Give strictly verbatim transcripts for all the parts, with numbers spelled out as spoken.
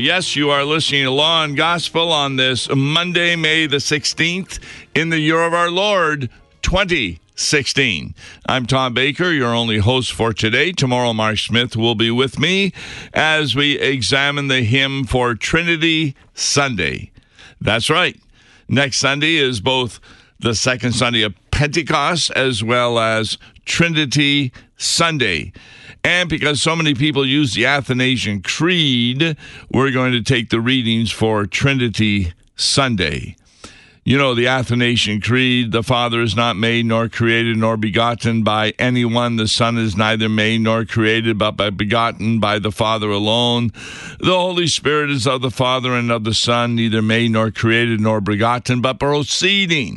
Yes, you are listening to Law and Gospel on this Monday, May the sixteenth, in the year of our Lord, twenty sixteen. I'm Tom Baker, your only host for today. Tomorrow, Mark Smith will be with me as we examine the hymn for Trinity Sunday. That's right. Next Sunday is both the second Sunday of Pentecost as well as Trinity Sunday. And because so many people use the Athanasian Creed, we're going to take the readings for Trinity Sunday. You know, the Athanasian Creed, the Father is not made, nor created, nor begotten by anyone. The Son is neither made nor created, but by begotten by the Father alone. The Holy Spirit is of the Father and of the Son, neither made nor created nor begotten, but proceeding.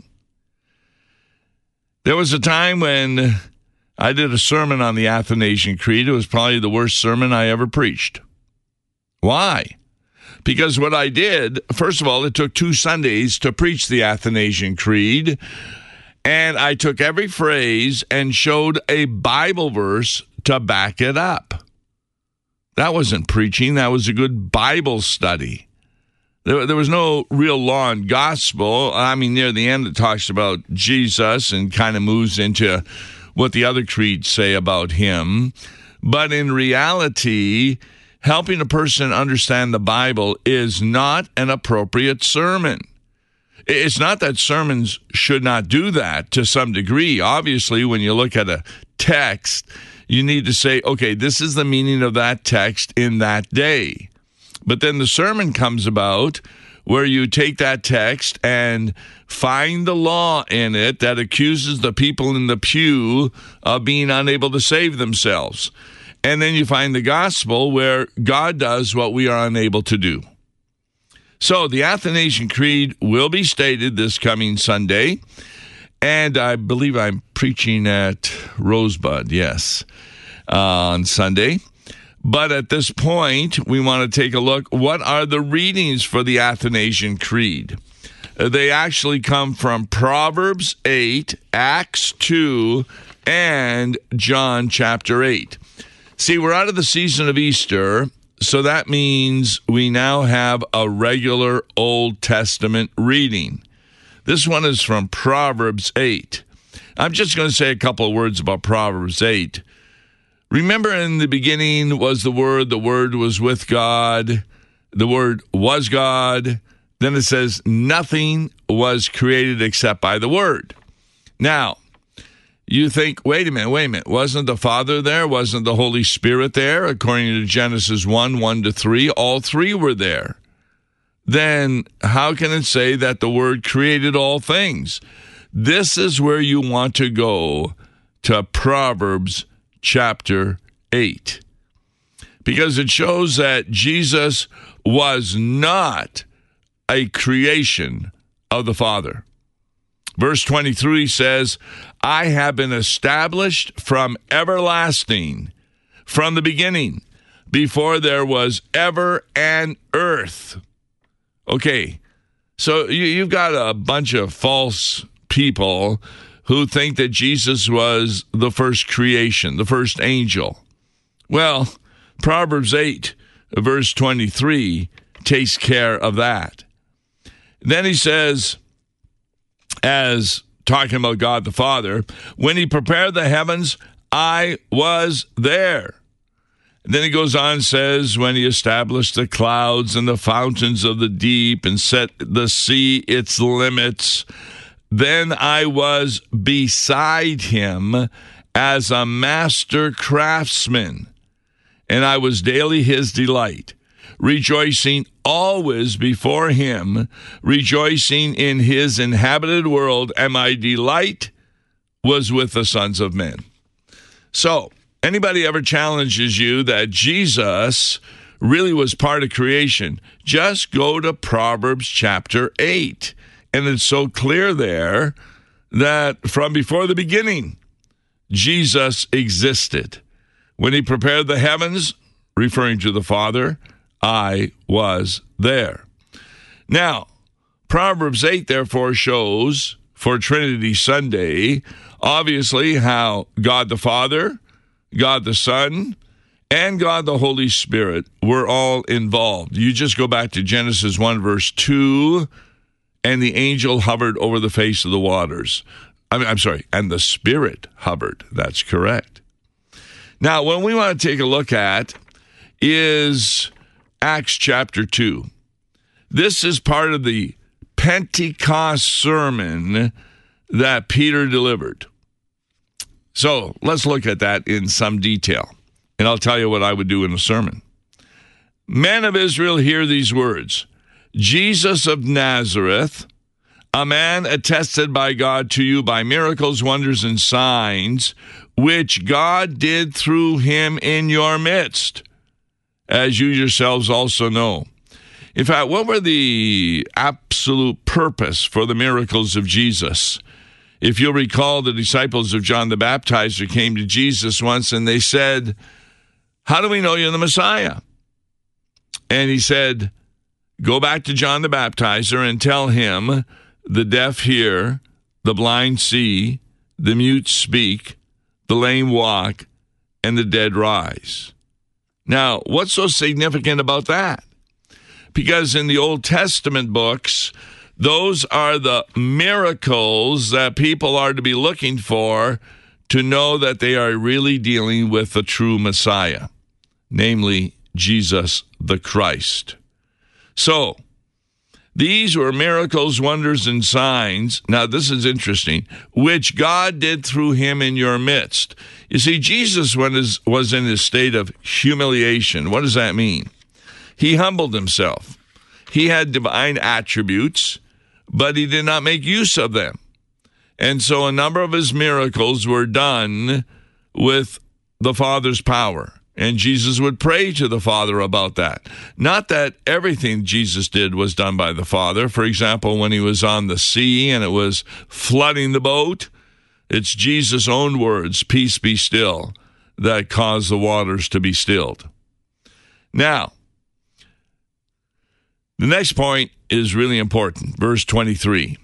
There was a time when I did a sermon on the Athanasian Creed. It was probably the worst sermon I ever preached. Why? Because what I did, first of all, it took two Sundays to preach the Athanasian Creed, and I took every phrase and showed a Bible verse to back it up. That wasn't preaching. That was a good Bible study. There, there was no real law and gospel. I mean, near the end, it talks about Jesus and kind of moves into what the other creeds say about him. But in reality, helping a person understand the Bible is not an appropriate sermon. It's not that sermons should not do that to some degree. Obviously, when you look at a text, you need to say, okay, this is the meaning of that text in that day. But then the sermon comes about where you take that text and find the law in it that accuses the people in the pew of being unable to save themselves. And then you find the gospel where God does what we are unable to do. So the Athanasian Creed will be stated this coming Sunday. And I believe I'm preaching at Rosebud, yes, uh, on Sunday. But at this point, we want to take a look. What are the readings for the Athanasian Creed? Uh, they actually come from Proverbs eight, Acts two, and John chapter eight. See, we're out of the season of Easter, so that means we now have a regular Old Testament reading. This one is from Proverbs eight. I'm just going to say a couple of words about Proverbs eight. Remember, in the beginning was the Word, the Word was with God, the Word was God. Then it says, nothing was created except by the Word. Now, you think, wait a minute, wait a minute. Wasn't the Father there? Wasn't the Holy Spirit there? According to Genesis one, one to three, all three were there. Then how can it say that the Word created all things? This is where you want to go to Proverbs chapter eight, because it shows that Jesus was not a creation of the Father. Verse twenty-three says, I have been established from everlasting, from the beginning, before there was ever an earth. Okay, so you, you've got a bunch of false people who think that Jesus was the first creation, the first angel. Well, Proverbs eight, verse twenty-three, takes care of that. Then he says, as talking about God the Father, when he prepared the heavens, I was there. And then he goes on and says, when he established the clouds and the fountains of the deep and set the sea its limits, then I was beside him as a master craftsman, and I was daily his delight, rejoicing always before him, rejoicing in his inhabited world, and my delight was with the sons of men. So, anybody ever challenges you that Jesus really was part of creation, just go to Proverbs chapter eight. And it's so clear there that from before the beginning, Jesus existed. When he prepared the heavens, referring to the Father, I was there. Now, Proverbs eight, therefore, shows for Trinity Sunday, obviously, how God the Father, God the Son, and God the Holy Spirit were all involved. You just go back to Genesis one, verse two, and the angel hovered over the face of the waters. I mean, I'm sorry, and the Spirit hovered. That's correct. Now, what we want to take a look at is Acts chapter two. This is part of the Pentecost sermon that Peter delivered. So let's look at that in some detail, and I'll tell you what I would do in a sermon. Men of Israel, hear these words. Jesus of Nazareth, a man attested by God to you by miracles, wonders, and signs, which God did through him in your midst, as you yourselves also know. In fact, what were the absolute purpose for the miracles of Jesus? If you'll recall, the disciples of John the Baptizer came to Jesus once and they said, how do we know you're the Messiah? And he said, go back to John the Baptizer and tell him the deaf hear, the blind see, the mute speak, the lame walk, and the dead rise. Now, what's so significant about that? Because in the Old Testament books, those are the miracles that people are to be looking for to know that they are really dealing with the true Messiah, namely Jesus the Christ. So, these were miracles, wonders, and signs. Now, this is interesting, which God did through him in your midst. You see, Jesus was in a state of humiliation. What does that mean? He humbled himself. He had divine attributes, but he did not make use of them. And so a number of his miracles were done with the Father's power. And Jesus would pray to the Father about that. Not that everything Jesus did was done by the Father. For example, when he was on the sea and it was flooding the boat, it's Jesus' own words, peace be still, that caused the waters to be stilled. Now, the next point is really important. Verse twenty-three.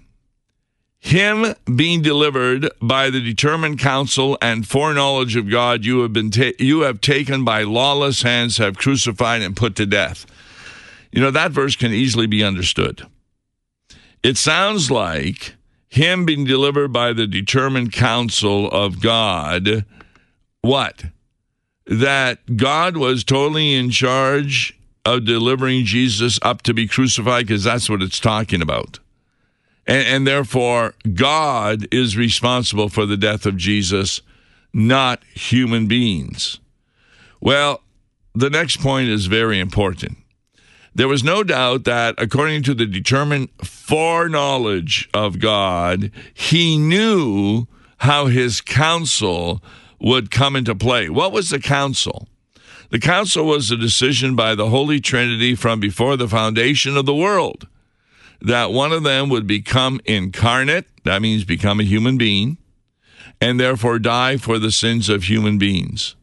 Him being delivered by the determined counsel and foreknowledge of God, you have been ta- you have taken by lawless hands, have crucified and put to death. You know, that verse can easily be understood. It sounds like him being delivered by the determined counsel of God, what? That God was totally in charge of delivering Jesus up to be crucified, because that's what it's talking about. And, and therefore, God is responsible for the death of Jesus, not human beings. Well, the next point is very important. There was no doubt that according to the determined foreknowledge of God, he knew how his counsel would come into play. What was the counsel? The counsel was a decision by the Holy Trinity from before the foundation of the world that one of them would become incarnate, that means become a human being, and therefore die for the sins of human beings.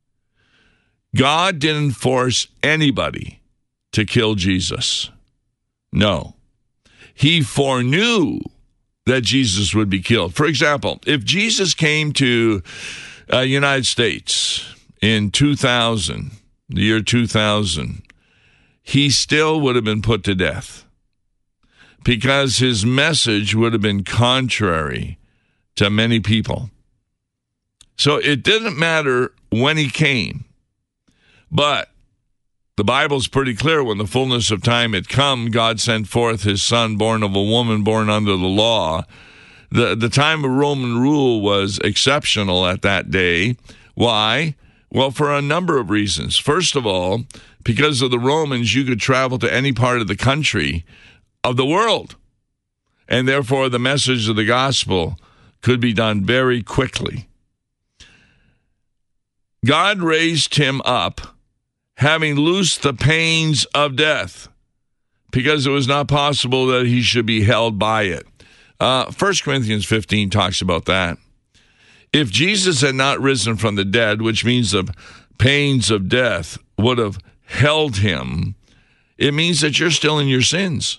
God didn't force anybody to kill Jesus. No. He foreknew that Jesus would be killed. For example, if Jesus came to the uh, United States in two thousand, the year two thousand, he still would have been put to death because his message would have been contrary to many people. So it didn't matter when he came, but the Bible's pretty clear. When the fullness of time had come, God sent forth his son, born of a woman, born under the law. The, the time of Roman rule was exceptional at that day. Why? Well, for a number of reasons. First of all, because of the Romans, you could travel to any part of the country of the world. And therefore, the message of the gospel could be done very quickly. God raised him up, having loosed the pains of death, because it was not possible that he should be held by it. Uh, First Corinthians fifteen talks about that. If Jesus had not risen from the dead, which means the pains of death would have held him, it means that you're still in your sins.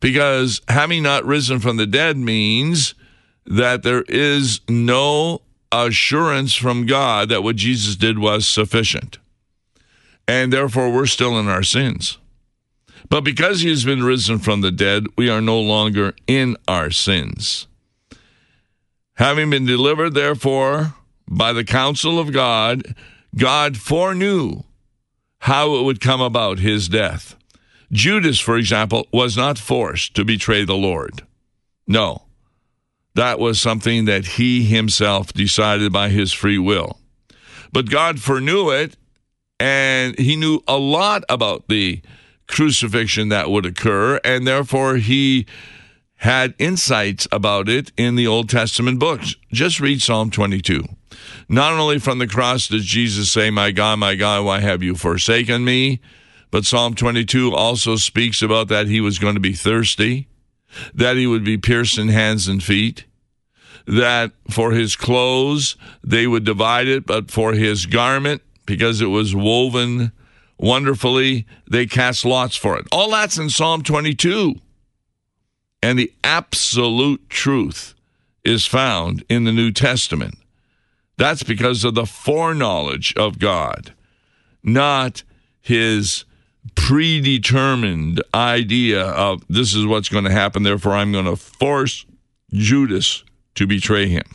Because having not risen from the dead means that there is no assurance from God that what Jesus did was sufficient. And therefore, we're still in our sins. But because he has been risen from the dead, we are no longer in our sins. Having been delivered, therefore, by the counsel of God, God foreknew how it would come about, his death. Judas, for example, was not forced to betray the Lord. No, that was something that he himself decided by his free will. But God foreknew it, and he knew a lot about the crucifixion that would occur, and therefore he had insights about it in the Old Testament books. Just read Psalm twenty-two. Not only from the cross does Jesus say, "My God, my God, why have you forsaken me?" But Psalm twenty-two also speaks about that he was going to be thirsty, that he would be pierced in hands and feet, that for his clothes they would divide it, but for his garment, because it was woven wonderfully, they cast lots for it. All that's in Psalm twenty-two. And the absolute truth is found in the New Testament. That's because of the foreknowledge of God, not his predetermined idea of this is what's going to happen, therefore I'm going to force Judas to betray him.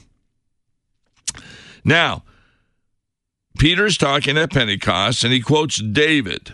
Now, Peter's talking at Pentecost, and he quotes David.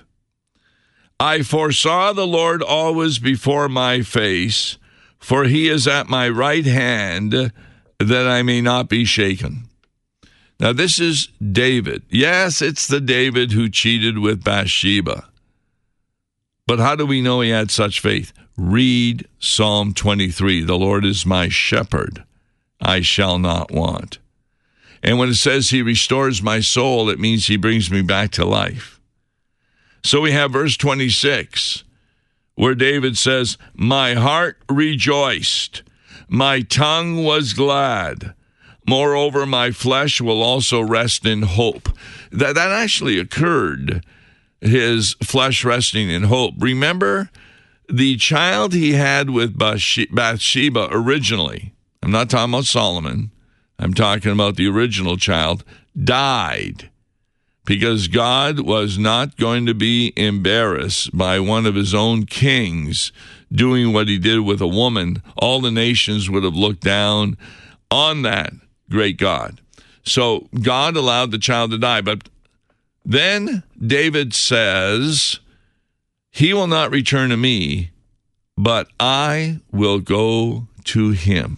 I foresaw the Lord always before my face, for he is at my right hand, that I may not be shaken. Now, this is David. Yes, it's the David who cheated with Bathsheba. But how do we know he had such faith? Read Psalm twenty-three. The Lord is my shepherd. I shall not want. And when it says he restores my soul, it means he brings me back to life. So we have verse twenty-six, where David says, my heart rejoiced, my tongue was glad. Moreover, my flesh will also rest in hope. That, that actually occurred, his flesh resting in hope. Remember, the child he had with Bathsheba originally, I'm not talking about Solomon, I'm talking about the original child, died because God was not going to be embarrassed by one of his own kings doing what he did with a woman. All the nations would have looked down on that great God. So God allowed the child to die. But then David says, he will not return to me, but I will go to him.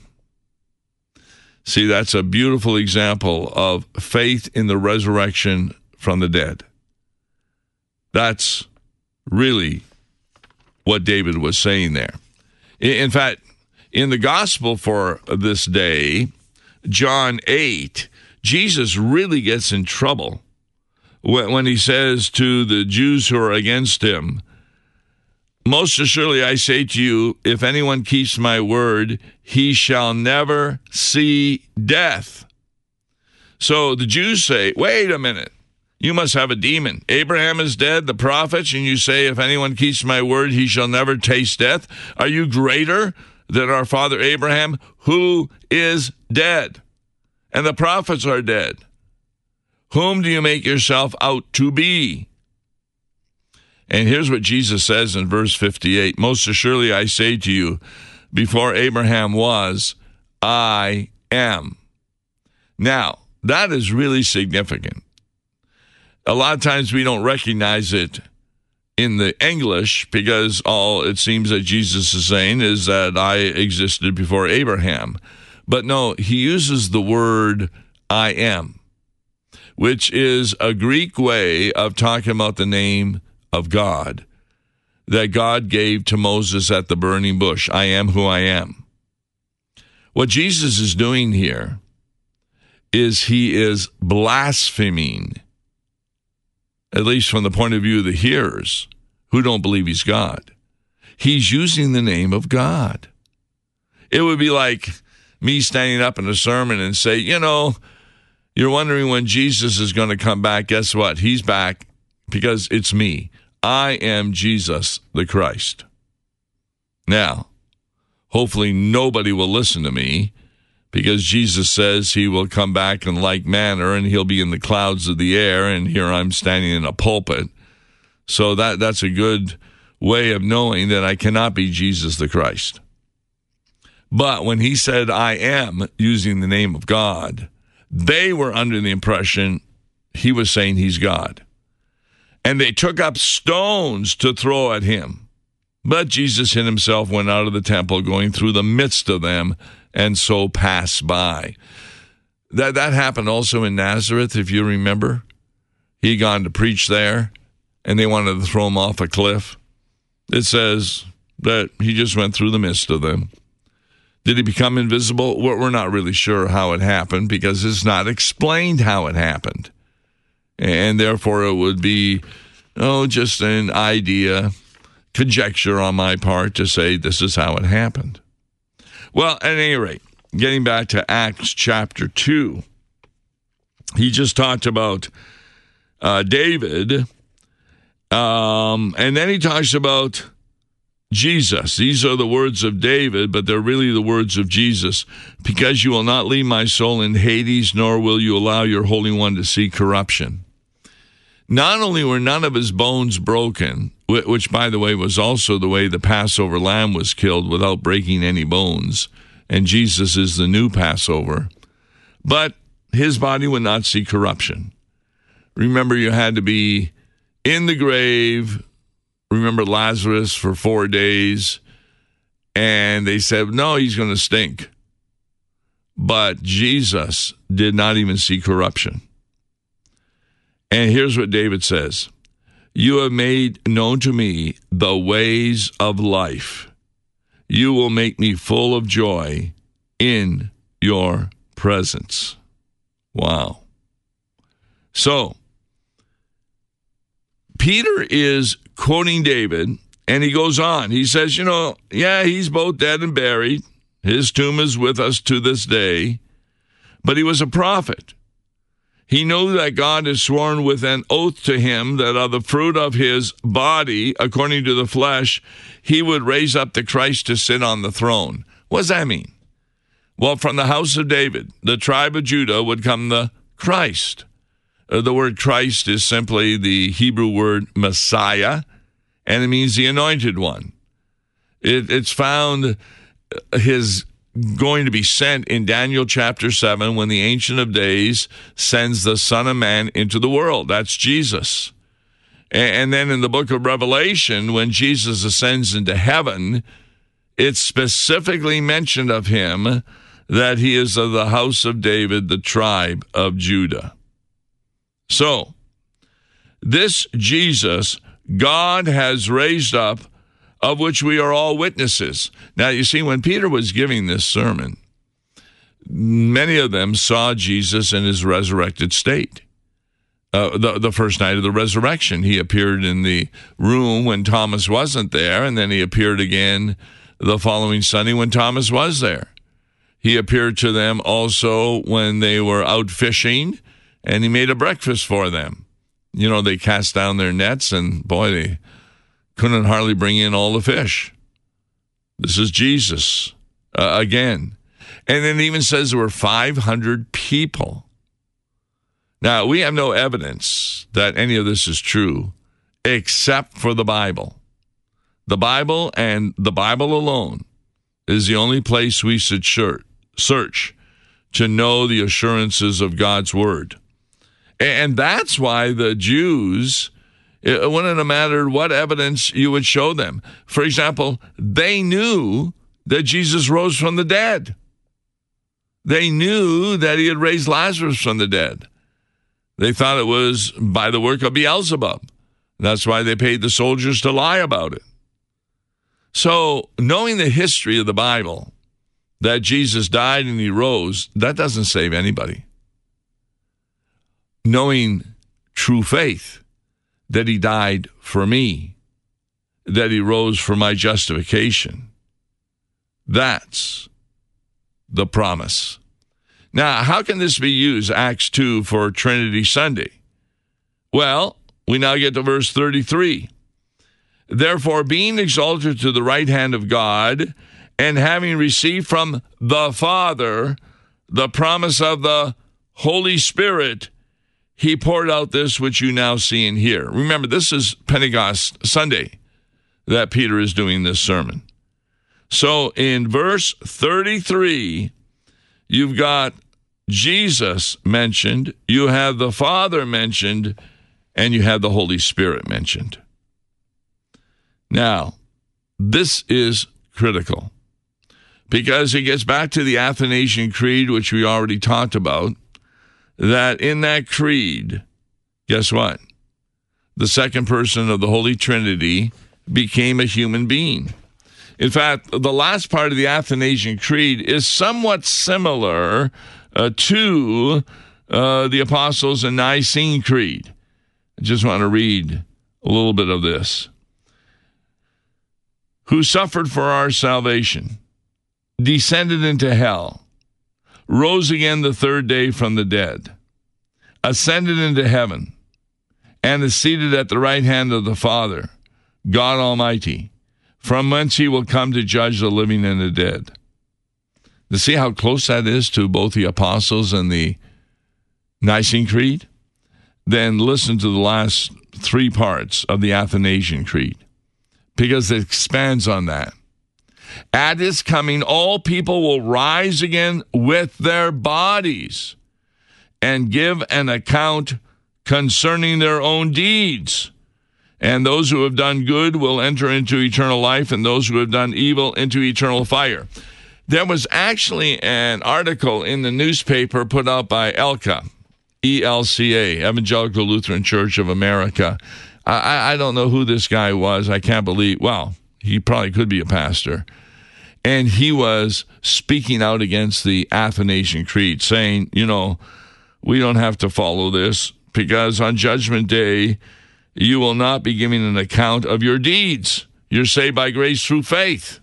See, that's a beautiful example of faith in the resurrection from the dead. That's really what David was saying there. In fact, in the gospel for this day, John eight, Jesus really gets in trouble when he says to the Jews who are against him, most assuredly I say to you, if anyone keeps my word, he shall never see death. So the Jews say, wait a minute, you must have a demon. Abraham is dead, the prophets, and you say, if anyone keeps my word, he shall never taste death. Are you greater than our father Abraham, who is dead? And the prophets are dead. Whom do you make yourself out to be? And here's what Jesus says in verse fifty-eight. Most assuredly I say to you, before Abraham was, I am. Now, that is really significant. A lot of times we don't recognize it in the English because all it seems that Jesus is saying is that I existed before Abraham. But no, he uses the word I am, which is a Greek way of talking about the name of God that God gave to Moses at the burning bush. I am who I am. What Jesus is doing here is he is blaspheming, at least from the point of view of the hearers who don't believe he's God. He's using the name of God. It would be like me standing up in a sermon and say, you know, you're wondering when Jesus is going to come back. Guess what? He's back because it's me. I am Jesus the Christ. Now, hopefully nobody will listen to me because Jesus says he will come back in like manner and he'll be in the clouds of the air, and here I'm standing in a pulpit. So that that's a good way of knowing that I cannot be Jesus the Christ. But when he said, I am, using the name of God, they were under the impression he was saying he's God. And they took up stones to throw at him. But Jesus hid himself, went out of the temple, going through the midst of them, and so passed by. That, that happened also in Nazareth, if you remember. He had gone to preach there, and they wanted to throw him off a cliff. It says that he just went through the midst of them. Did he become invisible? We're not really sure how it happened because it's not explained how it happened. And therefore it would be, oh, just an idea, conjecture on my part to say this is how it happened. Well, at any rate, getting back to Acts chapter two, he just talked about uh, David, um, and then he talks about Jesus. These are the words of David, but they're really the words of Jesus. Because you will not leave my soul in Hades, nor will you allow your Holy One to see corruption. Not only were none of his bones broken, which, by the way, was also the way the Passover lamb was killed without breaking any bones, and Jesus is the new Passover, but his body would not see corruption. Remember, you had to be in the grave. Remember Lazarus for four days, and they said, no, he's going to stink. But Jesus did not even see corruption. And here's what David says. You have made known to me the ways of life. You will make me full of joy in your presence. Wow. So, Peter is quoting David, and he goes on. He says, you know, yeah, he's both dead and buried. His tomb is with us to this day. But he was a prophet. He knew that God has sworn with an oath to him that of the fruit of his body, according to the flesh, he would raise up the Christ to sit on the throne. What does that mean? Well, from the house of David, the tribe of Judah, would come the Christ. Uh, the word Christ is simply the Hebrew word Messiah, and it means the anointed one. It, it's found his going to be sent in Daniel chapter seven when the Ancient of Days sends the Son of Man into the world. That's Jesus. And, and then in the book of Revelation, when Jesus ascends into heaven, it's specifically mentioned of him that he is of the house of David, the tribe of Judah. So, this Jesus, God has raised up, of which we are all witnesses. Now, you see, when Peter was giving this sermon, many of them saw Jesus in his resurrected state. Uh, the, the first night of the resurrection, he appeared in the room when Thomas wasn't there, and then he appeared again the following Sunday when Thomas was there. He appeared to them also when they were out fishing, and he made a breakfast for them. You know, they cast down their nets, and boy, they couldn't hardly bring in all the fish. This is Jesus uh, again. And then it even says there were five hundred people. Now, we have no evidence that any of this is true, except for the Bible. The Bible and the Bible alone is the only place we should search to know the assurances of God's word. And that's why the Jews, it wouldn't have mattered what evidence you would show them. For example, they knew that Jesus rose from the dead. They knew that he had raised Lazarus from the dead. They thought it was by the work of Beelzebub. That's why they paid the soldiers to lie about it. So, knowing the history of the Bible, that Jesus died and he rose, that doesn't save anybody. Knowing true faith, that he died for me, that he rose for my justification, that's the promise. Now, how can this be used, Acts two, for Trinity Sunday? Well, we now get to verse thirty-three. Therefore, being exalted to the right hand of God, and having received from the Father the promise of the Holy Spirit, he poured out this which you now see and hear. Remember, this is Pentecost Sunday that Peter is doing this sermon. So in verse thirty-three, you've got Jesus mentioned, you have the Father mentioned, and you have the Holy Spirit mentioned. Now, this is critical because it gets back to the Athanasian Creed, which we already talked about, that in that creed, guess what? The second person of the Holy Trinity became a human being. In fact, the last part of the Athanasian Creed is somewhat similar uh, to uh, the Apostles' and Nicene Creed. I just want to read a little bit of this. Who suffered for our salvation, descended into hell, rose again the third day from the dead, ascended into heaven, and is seated at the right hand of the Father, God Almighty, from whence he will come to judge the living and the dead. To see how close that is to both the Apostles and the Nicene Creed? Then listen to the last three parts of the Athanasian Creed, because it expands on that. At his coming, all people will rise again with their bodies and give an account concerning their own deeds. And those who have done good will enter into eternal life, and those who have done evil into eternal fire. There was actually an article in the newspaper put out by E L C A, E L C A, Evangelical Lutheran Church of America. I, I don't know who this guy was. I can't believe, well, he probably could be a pastor. And he was speaking out against the Athanasian Creed, saying, you know, we don't have to follow this because on Judgment Day, you will not be giving an account of your deeds. You're saved by grace through faith.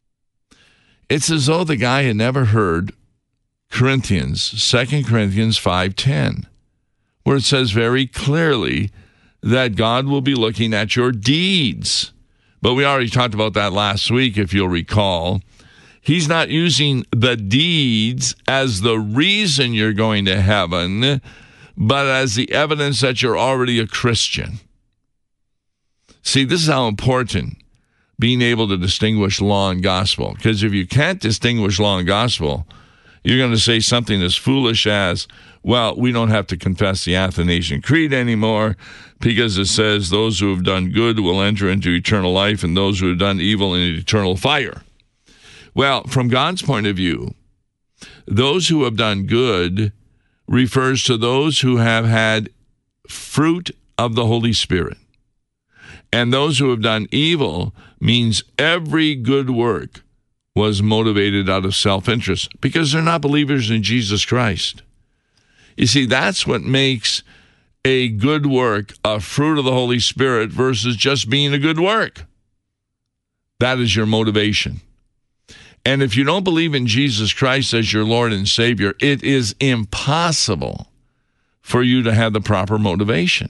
It's as though the guy had never heard Corinthians, Second Corinthians five ten, where it says very clearly that God will be looking at your deeds. But we already talked about that last week, if you'll recall. He's not using the deeds as the reason you're going to heaven, but as the evidence that you're already a Christian. See, this is how important being able to distinguish law and gospel. Because if you can't distinguish law and gospel, you're going to say something as foolish as, well, we don't have to confess the Athanasian Creed anymore because it says those who have done good will enter into eternal life and those who have done evil into eternal fire. Well, from God's point of view, those who have done good refers to those who have had fruit of the Holy Spirit. And those who have done evil means every good work was motivated out of self-interest because they're not believers in Jesus Christ. You see, that's what makes a good work a fruit of the Holy Spirit versus just being a good work. That is your motivation. And if you don't believe in Jesus Christ as your Lord and Savior, it is impossible for you to have the proper motivation.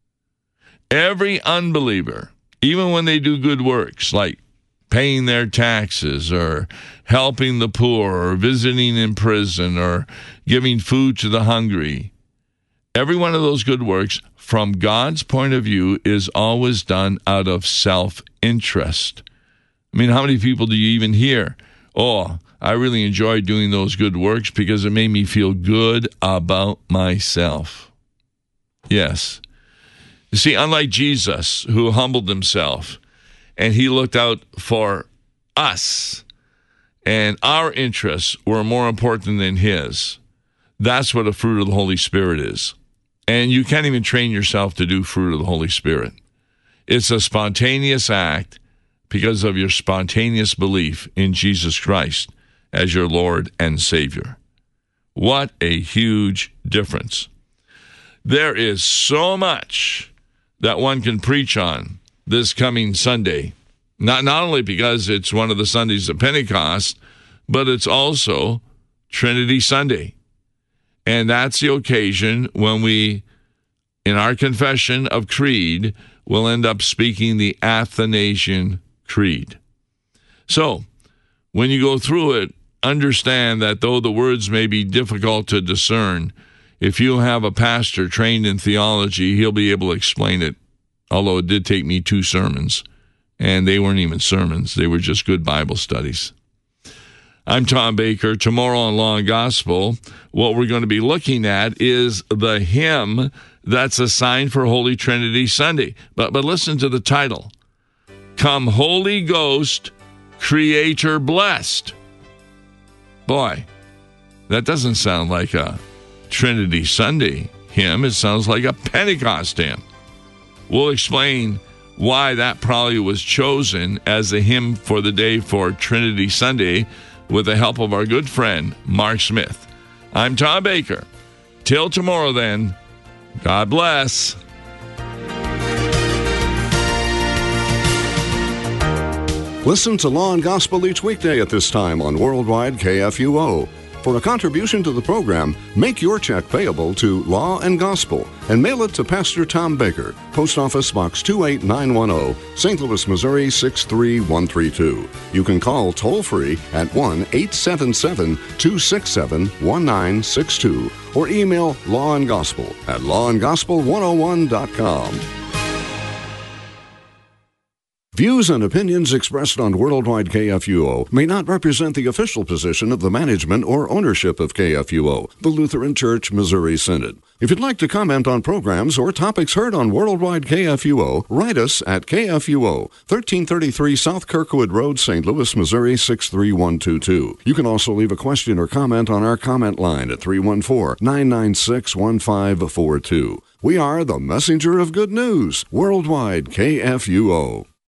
Every unbeliever, even when they do good works like paying their taxes or helping the poor or visiting in prison or giving food to the hungry, every one of those good works, from God's point of view, is always done out of self-interest. I mean, how many people do you even hear? Oh, I really enjoyed doing those good works because it made me feel good about myself. Yes. You see, unlike Jesus, who humbled himself, and he looked out for us, and our interests were more important than his. That's what a fruit of the Holy Spirit is. And you can't even train yourself to do fruit of the Holy Spirit. It's a spontaneous act because of your spontaneous belief in Jesus Christ as your Lord and Savior. What a huge difference. There is so much that one can preach on this coming Sunday. Not, not only because it's one of the Sundays of Pentecost, but it's also Trinity Sunday. And that's the occasion when we, in our confession of creed, will end up speaking the Athanasian Creed. So, when you go through it, understand that though the words may be difficult to discern, if you have a pastor trained in theology, he'll be able to explain it. Although it did take me two sermons, and they weren't even sermons. They were just good Bible studies. I'm Tom Baker. Tomorrow on Law and Gospel, what we're going to be looking at is the hymn that's assigned for Holy Trinity Sunday. But, but listen to the title. Come Holy Ghost, Creator blessed. Boy, that doesn't sound like a Trinity Sunday hymn. It sounds like a Pentecost hymn. We'll explain why that probably was chosen as a hymn for the day for Trinity Sunday with the help of our good friend, Mark Smith. I'm Tom Baker. Till tomorrow then, God bless. Listen to Law and Gospel each weekday at this time on Worldwide K F U O. For a contribution to the program, make your check payable to Law and Gospel and mail it to Pastor Tom Baker, Post Office Box two eight nine one zero, Saint Louis, Missouri six three one three two. You can call toll-free at one eight seven seven, two six seven, one nine six two or email Law and Gospel at law and gospel one oh one dot com. Views and opinions expressed on Worldwide K F U O may not represent the official position of the management or ownership of K F U O, the Lutheran Church Missouri Synod. If you'd like to comment on programs or topics heard on Worldwide K F U O, write us at K F U O, thirteen thirty-three South Kirkwood Road, Saint Louis, Missouri six three one two two. You can also leave a question or comment on our comment line at three one four, nine nine six, one five four two. We are the messenger of good news, Worldwide K F U O.